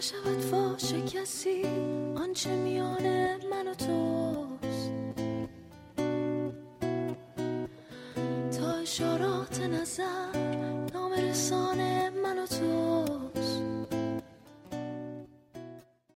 نشود فاش کسی آنچه میان من و توست. تا اشارات نظر نام رسانه من و تو